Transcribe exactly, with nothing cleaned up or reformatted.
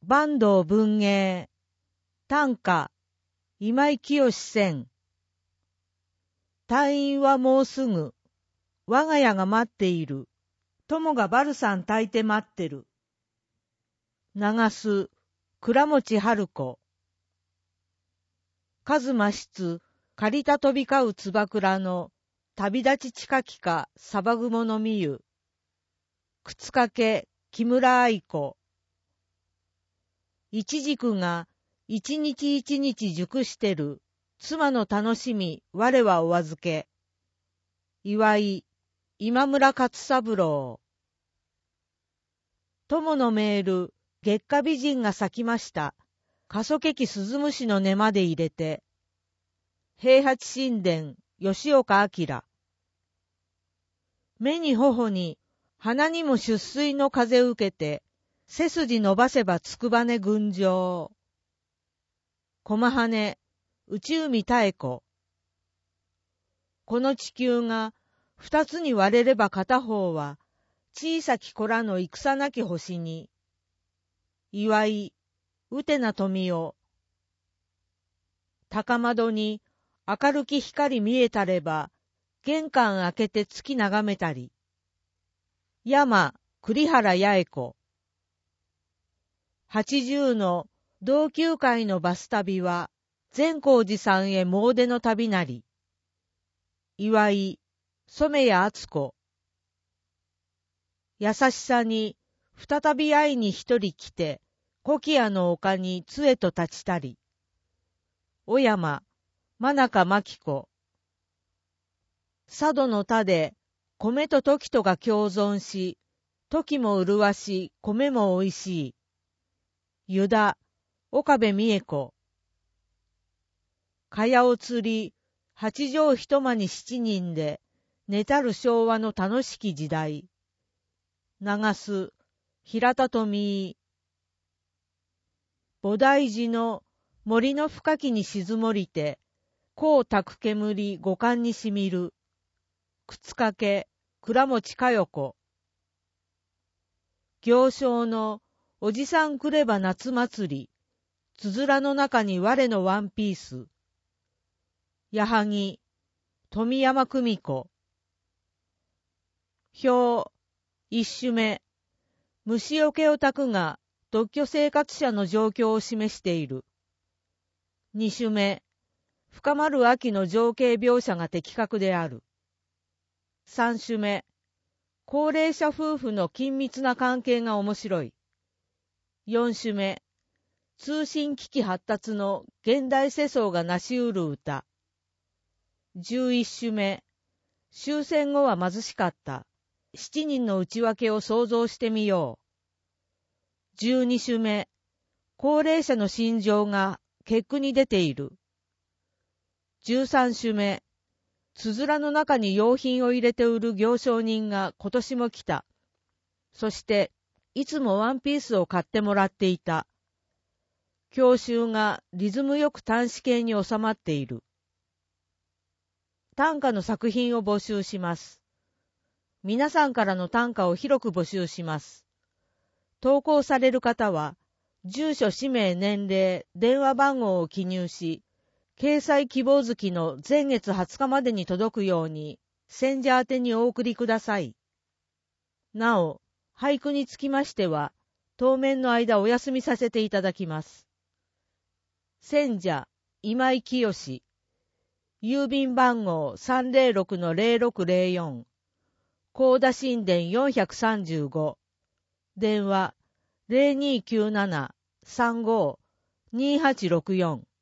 坂東文芸。短歌、今井清選。退院はもうすぐ。我が家が待っている。友がバルサン炊いて待ってる。流す、倉持春子。数増室、借りた飛び交うつばくらの、旅立ち近きか、砂漠雲のみゆ。靴掛け、木村愛子。いちじくが一日一日熟してる妻の楽しみ我はお預け。祝い今村勝三郎。友のメール月下美人が咲きました。過疎劇鈴虫の根まで入れて。平八神殿吉岡明。目に頬に鼻にも出水の風受けて背筋伸ばせばつくばね群青。駒羽、内海妙子。この地球が二つに割れれば片方は小さき子らの戦なき星に。祝い、うてな富代。高窓に明るき光見えたれば玄関開けて月眺めたり。山、栗原八重子。八十の同級会のバス旅は善光寺さんへ詣の旅なり。祝い、染谷敦子。優しさに再び会いに一人来てコキアの丘に杖と立ちたり。小山、真中真紀子。佐渡の田で米と時とが共存し、時も麗し、米もおいしい。湯田、岡部美恵子。かやを釣り、八畳一間に七人で、寝たる昭和の楽しき時代。流す、平田富井。菩提寺の森の深きに静もりて、香たく煙五感にしみる。靴掛け、倉持佳代子。行商のおじさん来れば夏祭り。つづらの中に我のワンピース。矢作、富山久美子。表、一首目。虫よけオタクが独居生活者の状況を示している。二首目。深まる秋の情景描写が的確である。三首目。高齢者夫婦の緊密な関係が面白い。四首目。通信機器発達の現代世相が成し得る歌。十一首目。終戦後は貧しかった。七人の内訳を想像してみよう。十二首目。高齢者の心情が結句に出ている。十三首目。つづらの中に用品を入れて売る行商人が今年も来た。そして、いつもワンピースを買ってもらっていた。教習がリズムよく短詩形に収まっている。短歌の作品を募集します。皆さんからの短歌を広く募集します。投稿される方は、住所、氏名、年齢、電話番号を記入し、掲載希望月の前月はつかまでに届くように、選者宛てにお送りください。なお、俳句につきましては、当面の間お休みさせていただきます。選者、今井清。郵便番号 さんぜろろくのぜろろくぜろよん。高田神殿よんひゃくさんじゅうご。電話 ゼロにきゅうなな さんご にはちろくよん。